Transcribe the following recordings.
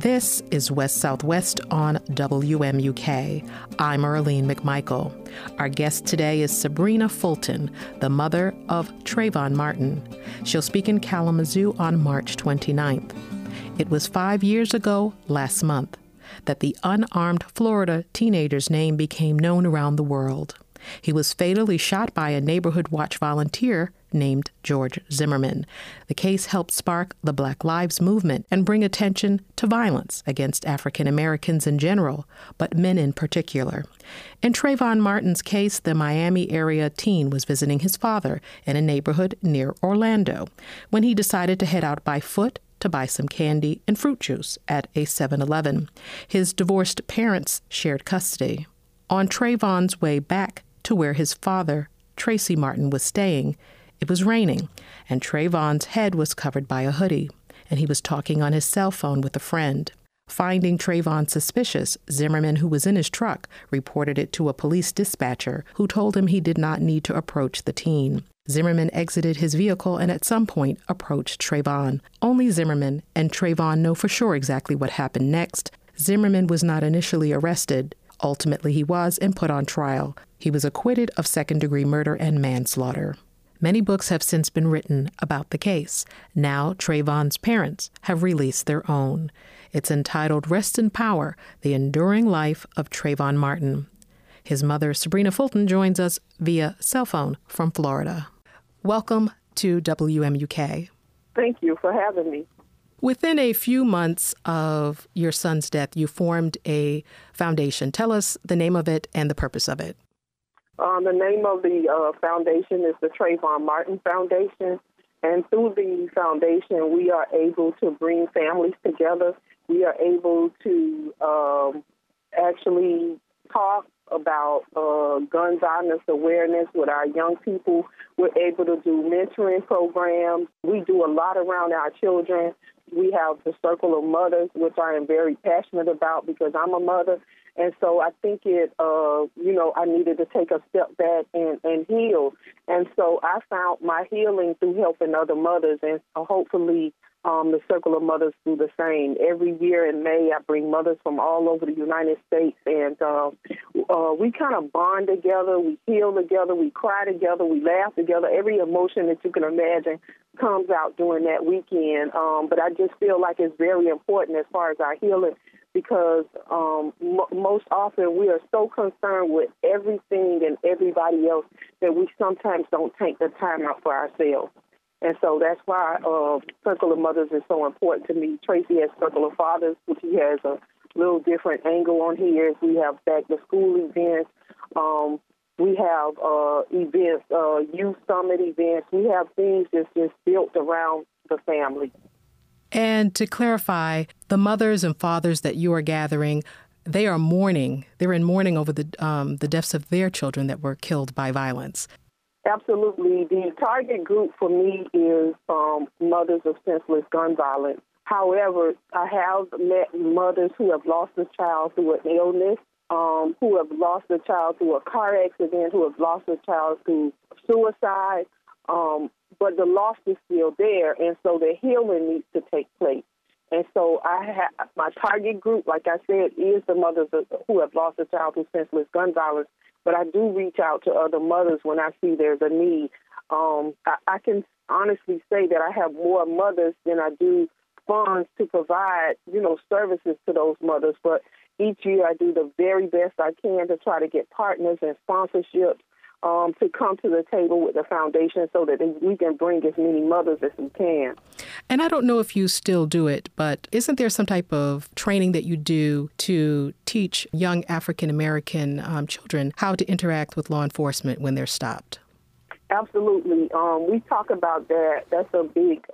This is West Southwest on WMUK. I'm Earlene McMichael. Our guest today is Sabrina Fulton, the mother of Trayvon Martin. She'll speak in Kalamazoo on March 29th. It was 5 years ago last month that the unarmed Florida teenager's name became known around the world. He was fatally shot by a neighborhood watch volunteer named George Zimmerman. The case helped spark the Black Lives Movement and bring attention to violence against African Americans in general, but men in particular. In Trayvon Martin's case, the Miami area teen was visiting his father in a neighborhood near Orlando when he decided to head out by foot to buy some candy and fruit juice at a 7-Eleven. His divorced parents shared custody. On Trayvon's way back to where his father, Tracy Martin, was staying, it was raining, and Trayvon's head was covered by a hoodie, and he was talking on his cell phone with a friend. Finding Trayvon suspicious, Zimmerman, who was in his truck, reported it to a police dispatcher who told him he did not need to approach the teen. Zimmerman exited his vehicle and at some point approached Trayvon. Only Zimmerman and Trayvon know for sure exactly what happened next. Zimmerman was not initially arrested. Ultimately, he was and put on trial. He was acquitted of second-degree murder and manslaughter. Many books have since been written about the case. Now, Trayvon's parents have released their own. It's entitled Rest in Power, The Enduring Life of Trayvon Martin. His mother, Sabrina Fulton, joins us via cell phone from Florida. Welcome to WMUK. Thank you for having me. Within a few months of your son's death, you formed a foundation. Tell us the name of it and the purpose of it. The name of the foundation is the Trayvon Martin Foundation. And through the foundation, we are able to bring families together. We are able to actually talk about gun violence awareness with our young people. We're able to do mentoring programs. We do a lot around our children. We have the Circle of Mothers, which I am very passionate about because I'm a mother. And so I think I needed to take a step back and heal. And so I found my healing through helping other mothers, and hopefully the Circle of Mothers do the same. Every year in May, I bring mothers from all over the United States, and we kind of bond together, we heal together, we cry together, we laugh together. Every emotion that you can imagine comes out during that weekend. But I just feel like it's very important as far as our healing, because most often we are so concerned with everything and everybody else that we sometimes don't take the time out for ourselves. And so that's why Circle of Mothers is so important to me. Tracy has Circle of Fathers, which he has a little different angle on here. We have back-to-school events. We have events, youth summit events. We have things that's just built around the family. And to clarify, the mothers and fathers that you are gathering, they are mourning. They're in mourning over the deaths of their children that were killed by violence. Absolutely. The target group for me is mothers of senseless gun violence. However, I have met mothers who have lost a child through an illness, who have lost a child through a car accident, who have lost a child through suicide. But the loss is still there, and so the healing needs to take place. And so my target group, like I said, is the mothers who have lost a child through senseless gun violence. But I do reach out to other mothers when I see there's a need. I can honestly say that I have more mothers than I do funds to provide, services to those mothers. But each year I do the very best I can to try to get partners and sponsorships to come to the table with the foundation so that we can bring as many mothers as we can. And I don't know if you still do it, but isn't there some type of training that you do to teach young African-American children how to interact with law enforcement when they're stopped? Absolutely. We talk about that. That's a big,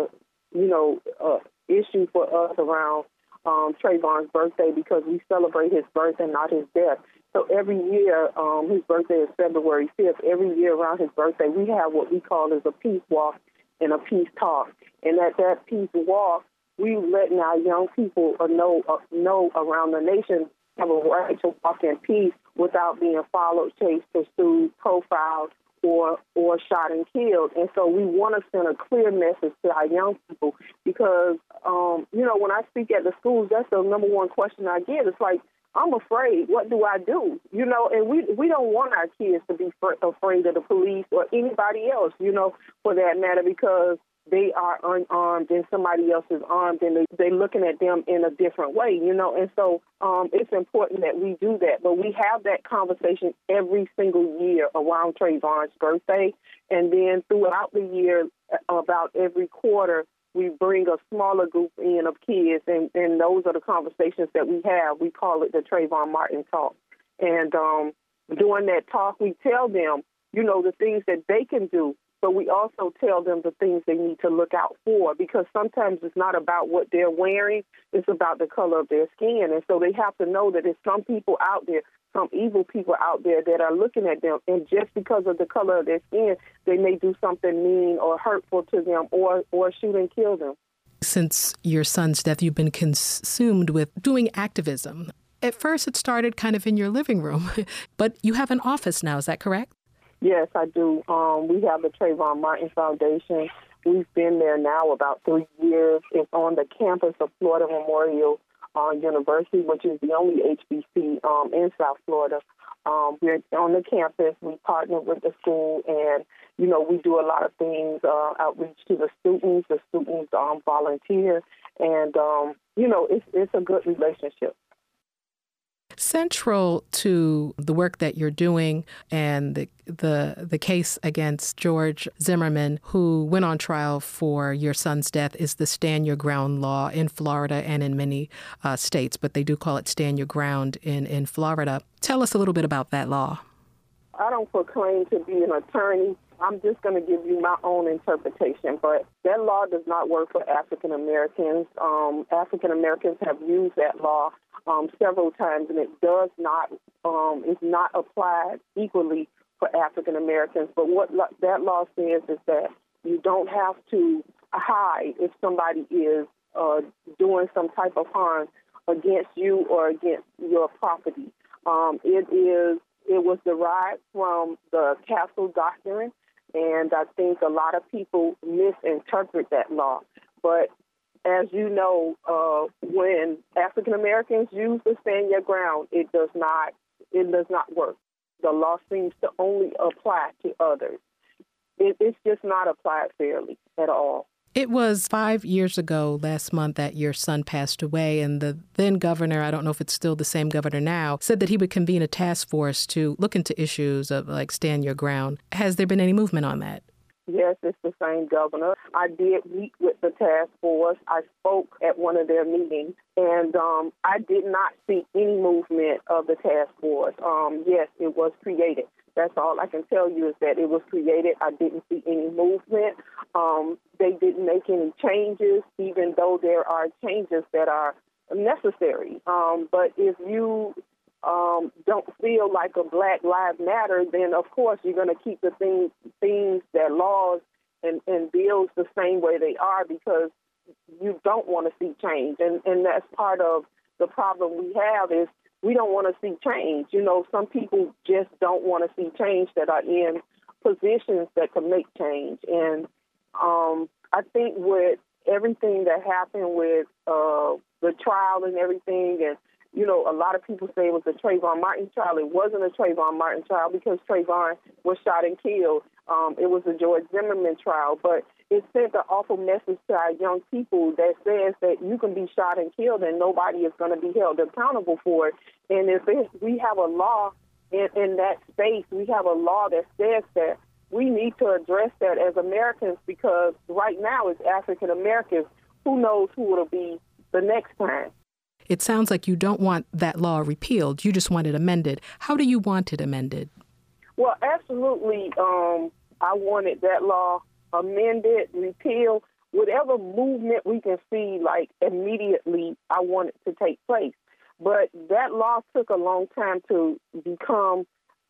issue for us around Trayvon's birthday, because we celebrate his birth and not his death. So every year, his birthday is February 5th. Every year around his birthday, we have what we call as a peace walk and a peace talk. And at that peace walk, we letting our young people know around the nation have a right to walk in peace without being followed, chased, pursued, profiled, or shot and killed. And so we want to send a clear message to our young people, because when I speak at the schools, that's the number one question I get. It's like, I'm afraid. What do I do? And we don't want our kids to be afraid of the police or anybody else, for that matter, because they are unarmed and somebody else is armed and they're looking at them in a different way, And so it's important that we do that. But we have that conversation every single year around Trayvon's birthday. And then throughout the year, about every quarter, we bring a smaller group in of kids, and those are the conversations that we have. We call it the Trayvon Martin Talk. And during that talk, we tell them, the things that they can do, but we also tell them the things they need to look out for, because sometimes it's not about what they're wearing, it's about the color of their skin. And so they have to know that there's some people out there, some evil people out there that are looking at them, and just because of the color of their skin, they may do something mean or hurtful to them or shoot and kill them. Since your son's death, you've been consumed with doing activism. At first, it started kind of in your living room, but you have an office now, is that correct? Yes, I do. We have the Trayvon Martin Foundation. We've been there now about 3 years. It's on the campus of Florida Memorial University, which is the only HBC in South Florida. We're on the campus. We partner with the school, and, we do a lot of things, outreach to the students. The students volunteer, and, it's a good relationship. Central to the work that you're doing and the case against George Zimmerman, who went on trial for your son's death, is the Stand Your Ground law in Florida and in many states, but they do call it Stand Your Ground in Florida. Tell us a little bit about that law. I don't proclaim to be an attorney. I'm just going to give you my own interpretation, but that law does not work for African Americans. African Americans have used that law several times, and it does not is not applied equally for African Americans. But what that law says is that you don't have to hide if somebody is doing some type of harm against you or against your property. It was derived from the Castle Doctrine, and I think a lot of people misinterpret that law. But as you know, when African Americans use the Stand Your Ground, it does not work. The law seems to only apply to others. It's just not applied fairly at all. It was 5 years ago last month that your son passed away, and the then governor, I don't know if it's still the same governor now, said that he would convene a task force to look into issues of like Stand Your Ground. Has there been any movement on that? Yes, it's the same governor. I did meet with the task force. I spoke at one of their meetings, and I did not see any movement of the task force. Yes, it was created. That's all I can tell you is that it was created. I didn't see any movement. They didn't make any changes, even though there are changes that are necessary. But if you don't feel like a Black Lives Matter, then of course you're going to keep the things that laws and bills the same way they are, because you don't want to see change. And that's part of the problem we have is we don't want to see change. Some people just don't want to see change that are in positions that can make change. And I think with everything that happened with the trial and everything, and a lot of people say it was a Trayvon Martin trial. It wasn't a Trayvon Martin trial because Trayvon was shot and killed. It was a George Zimmerman trial, but it sent an awful message to our young people that says that you can be shot and killed and nobody is going to be held accountable for it. And if we have a law in that space, we have a law that says that we need to address that as Americans, because right now as African Americans, who knows who it'll be the next time. It sounds like you don't want that law repealed. You just want it amended. How do you want it amended? Well, absolutely. I wanted that law amended, repealed, whatever movement we can see, like immediately, I want it to take place. But that law took a long time to become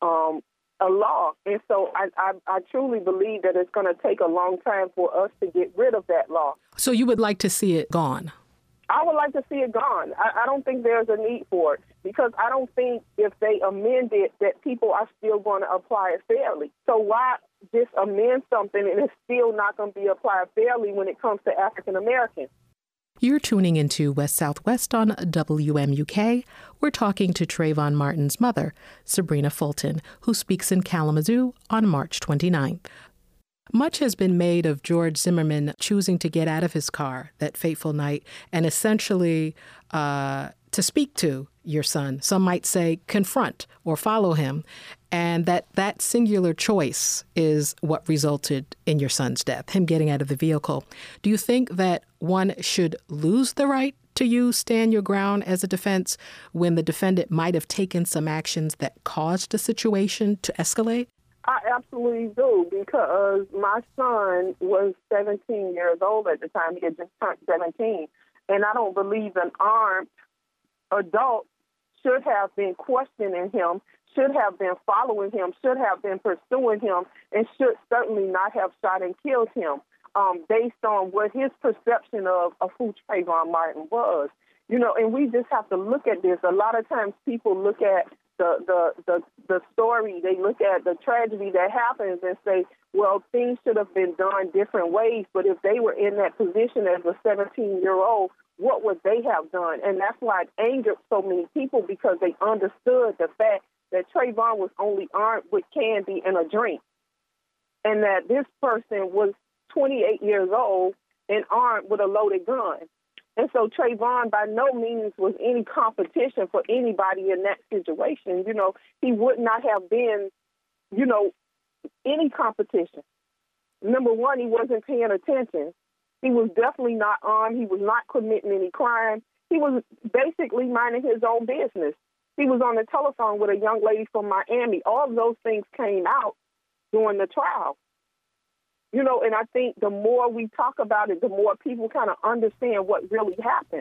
a law. And so I truly believe that it's going to take a long time for us to get rid of that law. So you would like to see it gone? I would like to see it gone. I don't think there's a need for it, because I don't think if they amend it that people are still going to apply it fairly. So why just amend something and it's still not going to be applied fairly when it comes to African Americans? You're tuning into West Southwest on WMUK. We're talking to Trayvon Martin's mother, Sabrina Fulton, who speaks in Kalamazoo on March 29th. Much has been made of George Zimmerman choosing to get out of his car that fateful night and essentially to speak to your son. Some might say confront or follow him, and that singular choice is what resulted in your son's death, him getting out of the vehicle. Do you think that one should lose the right to use stand your ground as a defense when the defendant might have taken some actions that caused the situation to escalate? I absolutely do, because my son was 17 years old at the time. He had just turned 17. And I don't believe an armed adult should have been questioning him, should have been following him, should have been pursuing him, and should certainly not have shot and killed him based on what his perception of who Trayvon Martin was. You know, and we just have to look at this. A lot of times people look at the story, they look at the tragedy that happens and say, well, things should have been done different ways. But if they were in that position as a 17-year-old, what would they have done? And that's why it angered so many people, because they understood the fact that Trayvon was only armed with candy and a drink, and that this person was 28 years old and armed with a loaded gun. And so Trayvon by no means was any competition for anybody in that situation. You know, he would not have been, you know, any competition. Number one, he wasn't paying attention. He was definitely not armed. He was not committing any crime. He was basically minding his own business. He was on the telephone with a young lady from Miami. All of those things came out during the trial. You know, and I think the more we talk about it, the more people kind of understand what really happened.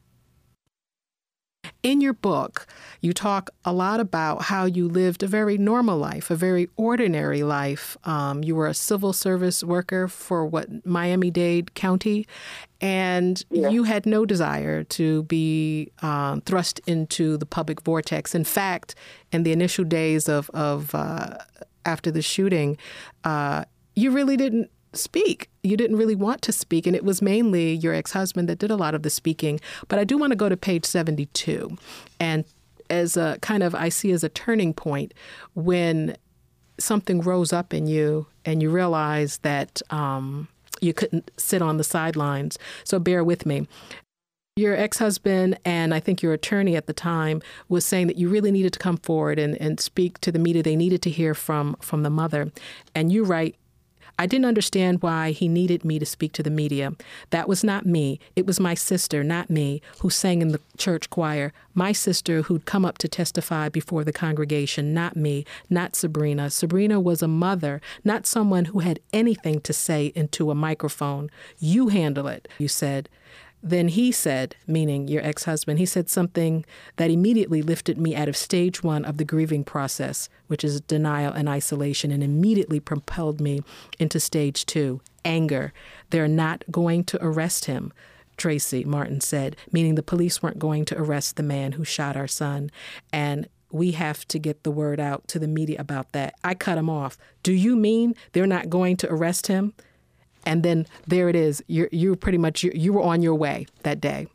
In your book, you talk a lot about how you lived a very normal life, a very ordinary life. You were a civil service worker for Miami-Dade County, and you had no desire to be thrust into the public vortex. In fact, in the initial days of after the shooting, you really didn't speak. You didn't really want to speak, and it was mainly your ex-husband that did a lot of the speaking. But I do want to go to page 72, and as a kind of, I see as a turning point when something rose up in you and you realized that you couldn't sit on the sidelines. So bear with me. Your ex-husband and I think your attorney at the time was saying that you really needed to come forward and speak to the media. They needed to hear from the mother. And you write, I didn't understand why he needed me to speak to the media. That was not me. It was my sister, not me, who sang in the church choir. My sister who'd come up to testify before the congregation, not me, not Sabrina. Sabrina was a mother, not someone who had anything to say into a microphone. You handle it, you said. Then he said, meaning your ex-husband, he said something that immediately lifted me out of stage one of the grieving process, which is denial and isolation, and immediately propelled me into stage two, anger. They're not going to arrest him, Tracy Martin said, meaning the police weren't going to arrest the man who shot our son. And we have to get the word out to the media about that. I cut him off. Do you mean they're not going to arrest him? And then there it is. You pretty much you were on your way that day.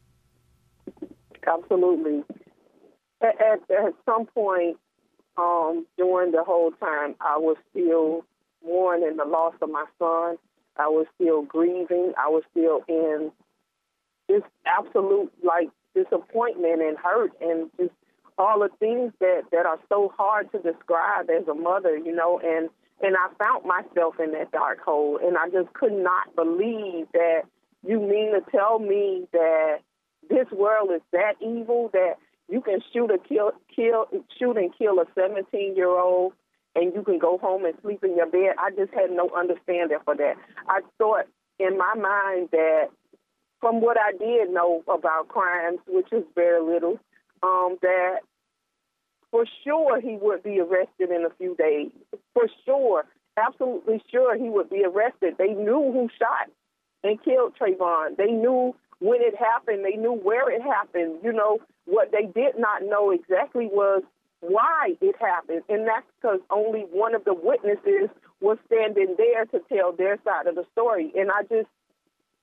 Absolutely. At some point during the whole time, I was still mourning the loss of my son. I was still grieving. I was still in just absolute disappointment and hurt, and just all the things that are so hard to describe as a mother, you know, and I found myself in that dark hole, and I just could not believe that you mean to tell me that this world is that evil, that you can shoot and kill a 17-year-old, and you can go home and sleep in your bed. I just had no understanding for that. I thought in my mind that from what I did know about crimes, which is very little, that for sure he would be arrested in a few days. For sure, absolutely sure he would be arrested. They knew who shot and killed Trayvon. They knew when it happened. They knew where it happened. You know, what they did not know exactly was why it happened. And that's because only one of the witnesses was standing there to tell their side of the story. And I just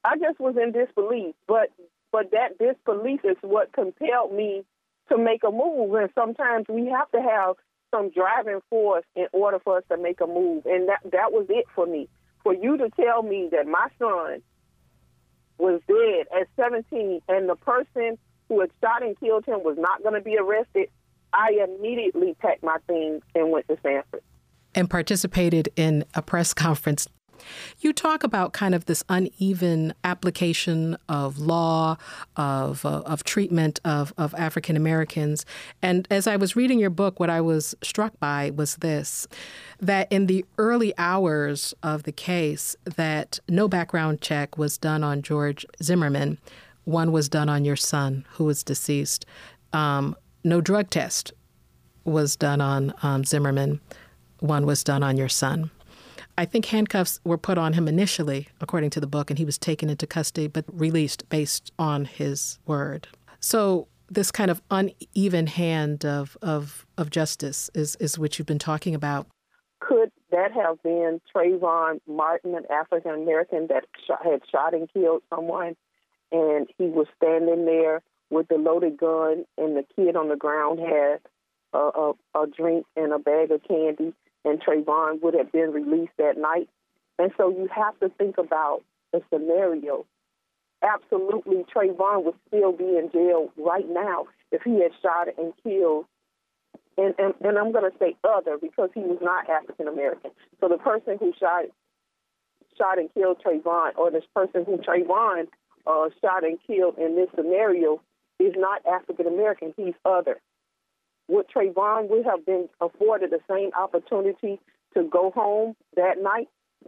I just was in disbelief. But that disbelief is what compelled me to make a move. And sometimes we have to have some driving force in order for us to make a move. And that was it for me. For you to tell me that my son was dead at 17 and the person who had shot and killed him was not going to be arrested, I immediately packed my things and went to Sanford. And participated in a press conference. You talk about kind of this uneven application of law, of treatment of African Americans. And as I was reading your book, what I was struck by was this, that in the early hours of the case, that no background check was done on George Zimmerman. One was done on your son, who was deceased. No drug test was done on Zimmerman. One was done on your son. I think handcuffs were put on him initially, according to the book, and he was taken into custody but released based on his word. So this kind of uneven hand of justice is what you've been talking about. Could that have been Trayvon Martin, an African-American that had shot and killed someone, and he was standing there with the loaded gun, and the kid on the ground had a drink and a bag of candy, and Trayvon would have been released that night? And so you have to think about the scenario. Absolutely, Trayvon would still be in jail right now if he had shot and killed, and I'm going to say other because he was not African-American. So the person who shot and killed Trayvon, or this person who Trayvon shot and killed in this scenario, is not African-American. He's other. Would Trayvon would have been afforded the same opportunity to go home that night?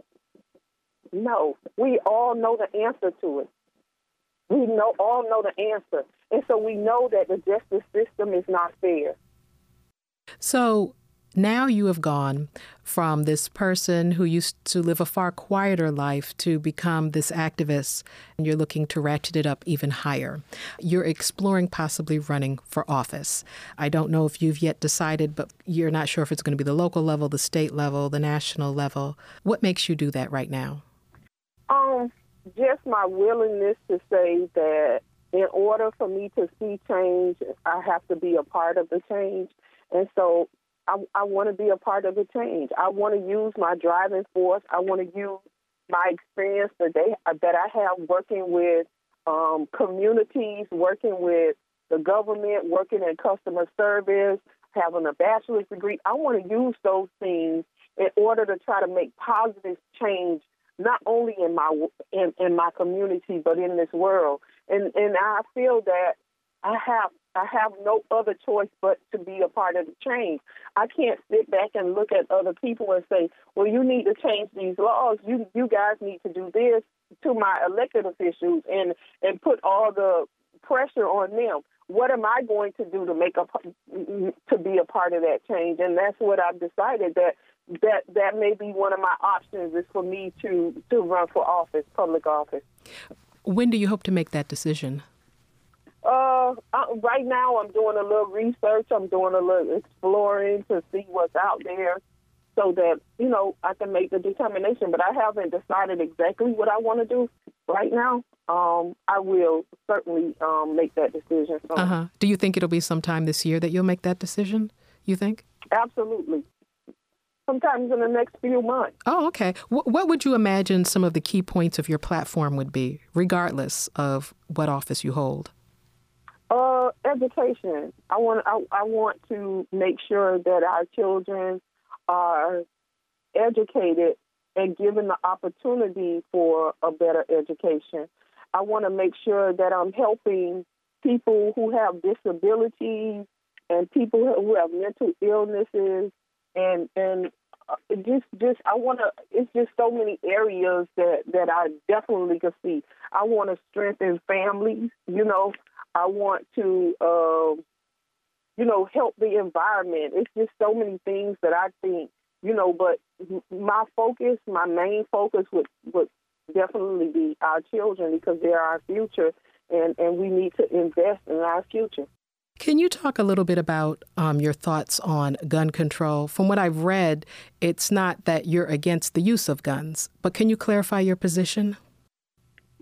No. We all know the answer to it. We all know the answer. And so we know that the justice system is not fair. So now you have gone from this person who used to live a far quieter life to become this activist, and you're looking to ratchet it up even higher. You're exploring possibly running for office. I don't know if you've yet decided, but you're not sure if it's going to be the local level, the state level, the national level. What makes you do that right now? Just my willingness to say that in order for me to see change, I have to be a part of the change. And so I want to be a part of the change. I want to use my driving force. I want to use my experience that I have working with communities, working with the government, working in customer service, having a bachelor's degree. I want to use those things in order to try to make positive change, not only in my community, but in this world. And I feel that I have no other choice but to be a part of the change. I can't sit back and look at other people and say, well, you need to change these laws. You guys need to do this to my elected officials and put all the pressure on them. What am I going to do to be a part of that change? And that's what I've decided, that may be one of my options, is for me to run for office, public office. When do you hope to make that decision? Right now, I'm doing a little research. I'm doing a little exploring to see what's out there so that, I can make the determination. But I haven't decided exactly what I want to do right now. I will certainly make that decision. So. Do you think it'll be sometime this year that you'll make that decision, you think? Absolutely. Sometimes in the next few months. Oh, okay. What would you imagine some of the key points of your platform would be, regardless of what office you hold? Education. I want to make sure that our children are educated and given the opportunity for a better education. I want to make sure that I'm helping people who have disabilities and people who have mental illnesses, and it's just so many areas that I definitely could see. I want to strengthen families, I want to, help the environment. It's just so many things that I think, but my main focus would definitely be our children, because they're our future, and we need to invest in our future. Can you talk a little bit about your thoughts on gun control? From what I've read, it's not that you're against the use of guns, but can you clarify your position?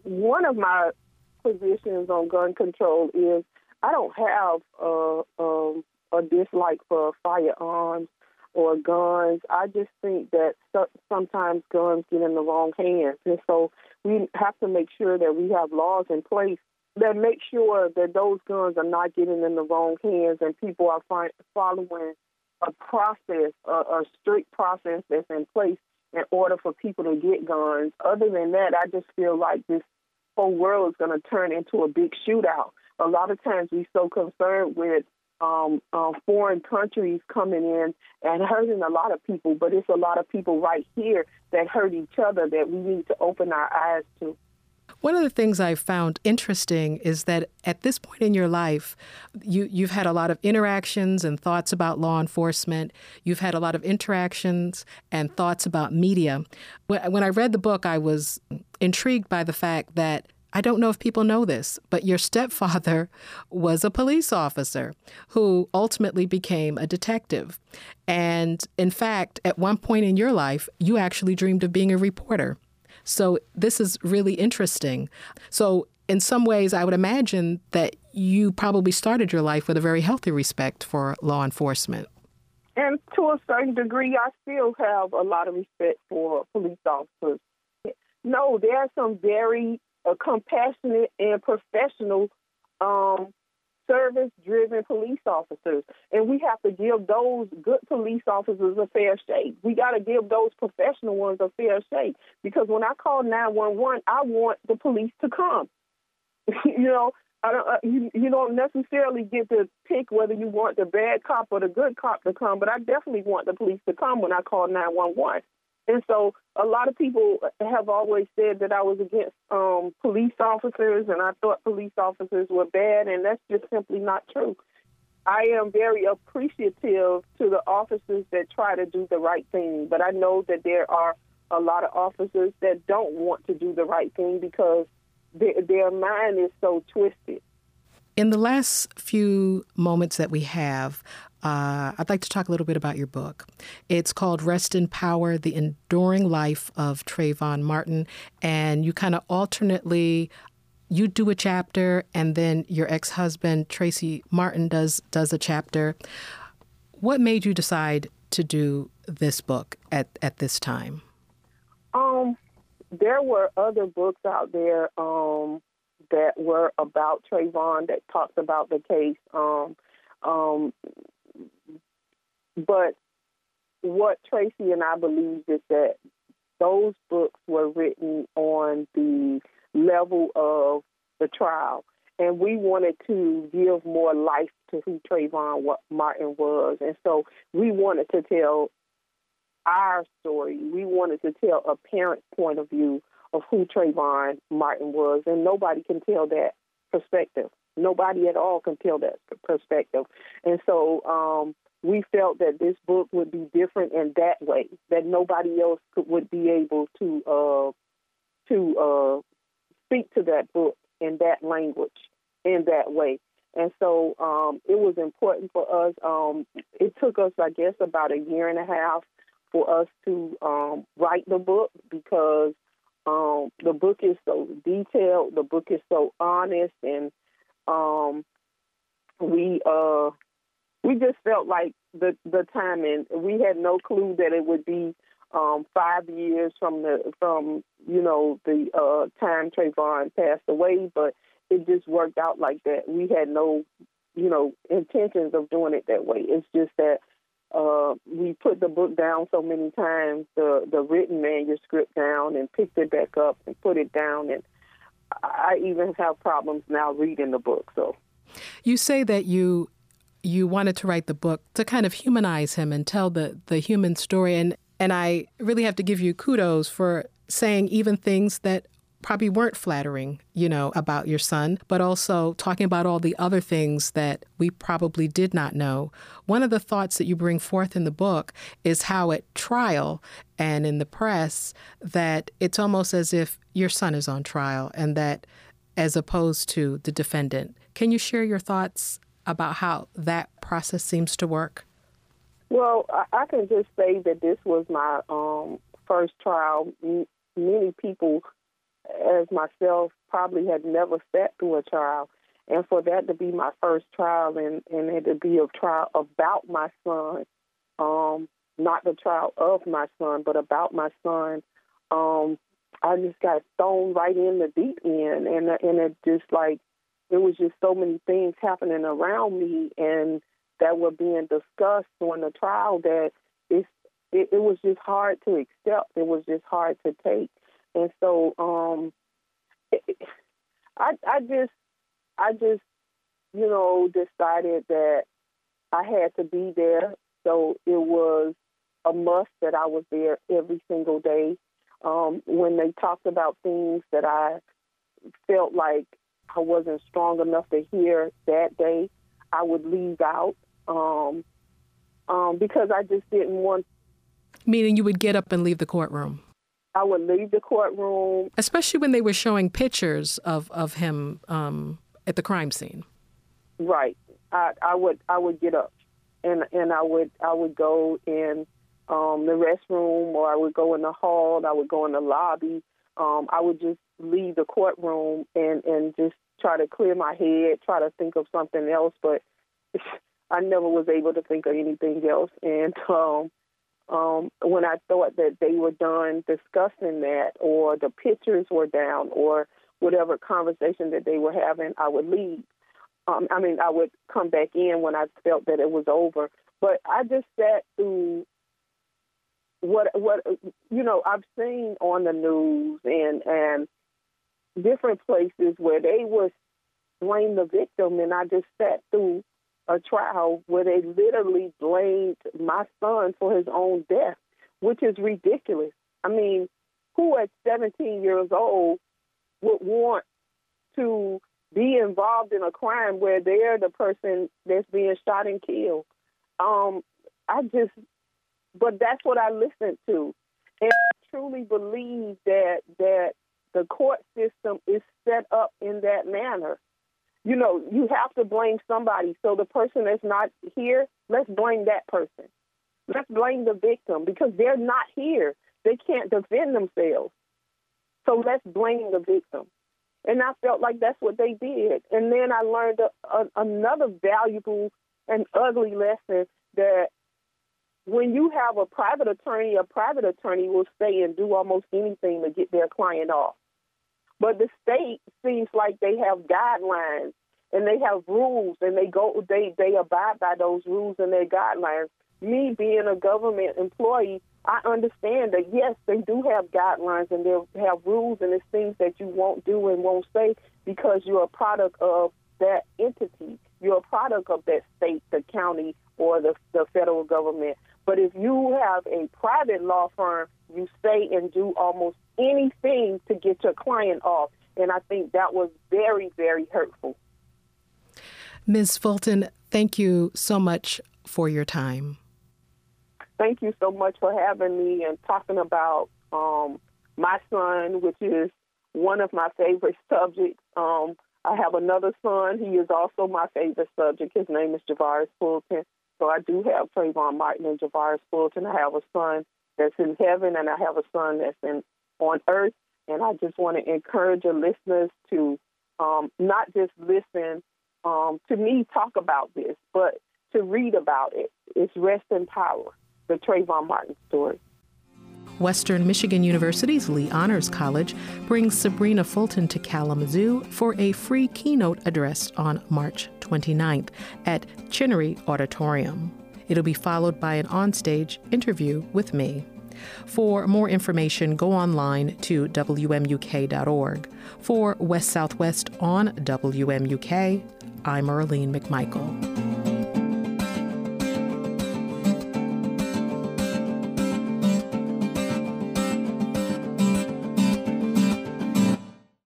one of my positions on gun control is I don't have a dislike for firearms or guns. I just think that sometimes guns get in the wrong hands. And so we have to make sure that we have laws in place that make sure that those guns are not getting in the wrong hands and people are following a process, a strict process that's in place in order for people to get guns. Other than that, I just feel like this whole world is going to turn into a big shootout. A lot of times we're so concerned with foreign countries coming in and hurting a lot of people, but it's a lot of people right here that hurt each other that we need to open our eyes to. One of the things I've found interesting is that at this point in your life, you've had a lot of interactions and thoughts about law enforcement. You've had a lot of interactions and thoughts about media. When I read the book, I was intrigued by the fact that I don't know if people know this, but your stepfather was a police officer who ultimately became a detective. And in fact, at one point in your life, you actually dreamed of being a reporter. So this is really interesting. So in some ways, I would imagine that you probably started your life with a very healthy respect for law enforcement. And to a certain degree, I still have a lot of respect for police officers. No, there are some very compassionate and professional service-driven police officers, and we have to give those good police officers a fair shake. We got to give those professional ones a fair shake, because when I call 911, I want the police to come. You don't necessarily get to pick whether you want the bad cop or the good cop to come, but I definitely want the police to come when I call 911. And so a lot of people have always said that I was against police officers and I thought police officers were bad, and that's just simply not true. I am very appreciative to the officers that try to do the right thing, but I know that there are a lot of officers that don't want to do the right thing because their mind is so twisted. In the last few moments that we have, I'd like to talk a little bit about your book. It's called Rest in Power, The Enduring Life of Trayvon Martin. And you kind of alternately, you do a chapter and then your ex-husband, Tracy Martin, does a chapter. What made you decide to do this book at this time? There were other books out there that were about Trayvon that talked about the case. But what Tracy and I believe is that those books were written on the level of the trial. And we wanted to give more life to who Trayvon Martin was. And so we wanted to tell our story. We wanted to tell a parent's point of view of who Trayvon Martin was. And nobody can tell that perspective. Nobody at all can tell that perspective. And so we felt that this book would be different in that way, that nobody else would be able to speak to that book in that language, in that way. And so it was important for us. It took us, I guess, about a year and a half for us to write the book, because the book is so detailed, the book is so honest, and we just felt like the timing. We had no clue that it would be 5 years from the time Trayvon passed away, but it just worked out like that. We had no, intentions of doing it that way. It's just that we put the book down so many times, the written manuscript down, and picked it back up and put it down, and I even have problems now reading the book. So, you say that you wanted to write the book to kind of humanize him and tell the human story, and I really have to give you kudos for saying even things that probably weren't flattering, about your son, but also talking about all the other things that we probably did not know. One of the thoughts that you bring forth in the book is how at trial and in the press that it's almost as if your son is on trial, and that as opposed to the defendant. Can you share your thoughts about how that process seems to work? Well, I can just say that this was my first trial. Many people as myself, probably had never sat through a trial. And for that to be my first trial and it to be a trial about my son, not the trial of my son, but about my son, I just got thrown right in the deep end. And it just like, it was just so many things happening around me and that were being discussed on the trial that it was just hard to accept. It was just hard to take. And so I just, decided that I had to be there. So it was a must that I was there every single day. When they talked about things that I felt like I wasn't strong enough to hear that day, I would leave out because I just didn't want. Meaning you would get up and leave the courtroom? I would leave the courtroom. Especially when they were showing pictures of him at the crime scene. Right. I would get up and I would go in the restroom, or I would go in the hall, I would go in the lobby. I would just leave the courtroom and just try to clear my head, try to think of something else, but I never was able to think of anything else. And when I thought that they were done discussing that, or the pictures were down, or whatever conversation that they were having, I would leave. I would come back in when I felt that it was over. But I just sat through what I've seen on the news and different places where they would blame the victim, and I just sat through a trial where they literally blamed my son for his own death, which is ridiculous. I mean, who at 17 years old would want to be involved in a crime where they're the person that's being shot and killed? But that's what I listened to. And I truly believe that the court system is set up in that manner. You have to blame somebody. So the person that's not here, let's blame that person. Let's blame the victim because they're not here. They can't defend themselves. So let's blame the victim. And I felt like that's what they did. And then I learned another valuable and ugly lesson, that when you have a private attorney will stay and do almost anything to get their client off. But the state seems like they have guidelines and they have rules, and they abide by those rules and their guidelines. Me being a government employee, I understand that, yes, they do have guidelines and they have rules, and it's things that you won't do and won't say because you're a product of that entity. You're a product of that state, the county, or the federal government. But if you have a private law firm, you say and do almost anything to get your client off. And I think that was very, very hurtful. Ms. Fulton, thank you so much for your time. Thank you so much for having me and talking about my son, which is one of my favorite subjects. I have another son. He is also my favorite subject. His name is Javaris Fulton. So I do have Trayvon Martin and Javaris Fulton. I have a son that's in heaven, and I have a son that's on earth. And I just want to encourage your listeners to not just listen to me talk about this, but to read about it. It's Rest in Power, the Trayvon Martin story. Western Michigan University's Lee Honors College brings Sabrina Fulton to Kalamazoo for a free keynote address on March 29th at Chinnery Auditorium. It'll be followed by an onstage interview with me. For more information, go online to WMUK.org. For West Southwest on WMUK, I'm Earlene McMichael.